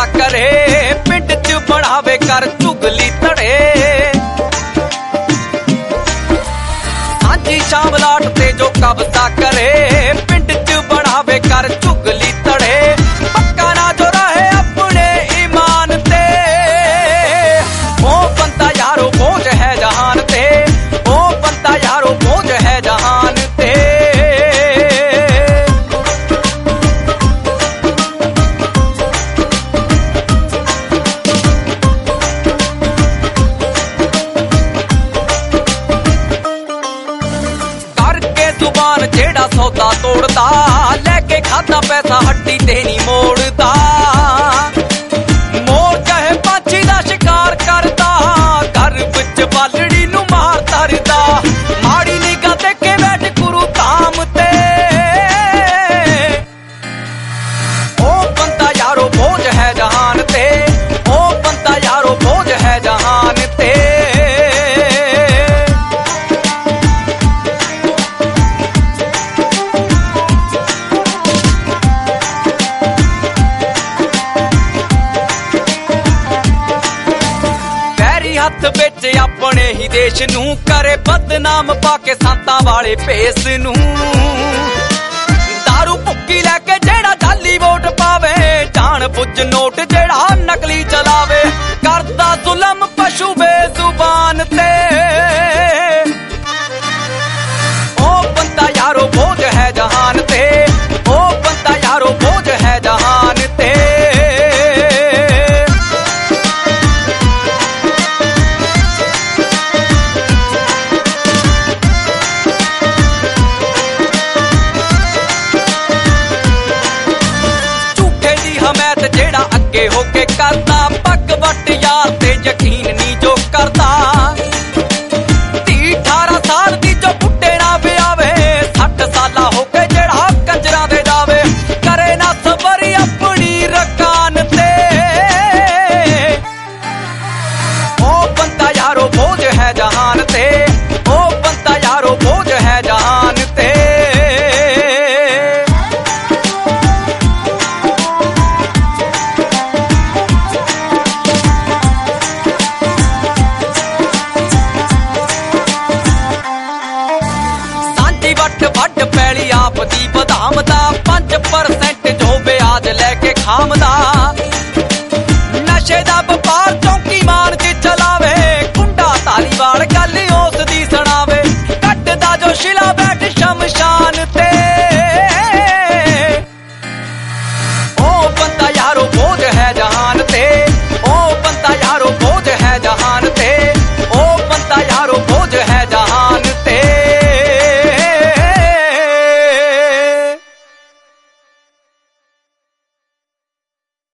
करे पिंड च बढ़ावे कर चुगली तड़े सांझी शामलाट ते जो कब्जा करे पिंड च बढ़ावे कर चुगली तड़े पक्का ना जो रहे अपने ईमान ते ओ बंदा यारो बोझ है जहान ते ओ बंदा यारो बोझ है जहान ते जेड़ा सौदा तोड़दा लेके खाता पैसा हड्डी ते नहीं मोड़दा मोर चाहे पाछी दा शिकार करदा घर विच बालड़ी नू मार धरदा माड़ी निगाह देखे बैठ गुरु धाम ते ओ बंदा यारो बोझ है जहान ते ओ बंदा यारो बोझ है जहान ते हथ बिच अपने ही देश नू करे बदनाम पाके सांतां वाले भेस नू दारू भुक्की लैके जेड़ा जाली वोट पावे जान बुझ नोट जेड़ा नकली चलावे करदा जुल्म पशु बेजुबान ते ओ बंदा यारो बोझ है जहान ते ओ बंदा यारो बोझ है जहान ते जेड़ा अगे होके करदा पग वट यार ते यकीन नी जो करदा 18 साल दी जो बुड्ढे ना ब्यावे 60 साला होके जेड़ा कंजरा दे जावे करे ना सबर अपनी रकान ते ओ बंदा यारो बोझ है जहान ते ओ बंदा यारो बोझ है जहान ते वट पैली आप दी बदाम दा 5% जो ब्याज लैके खामदा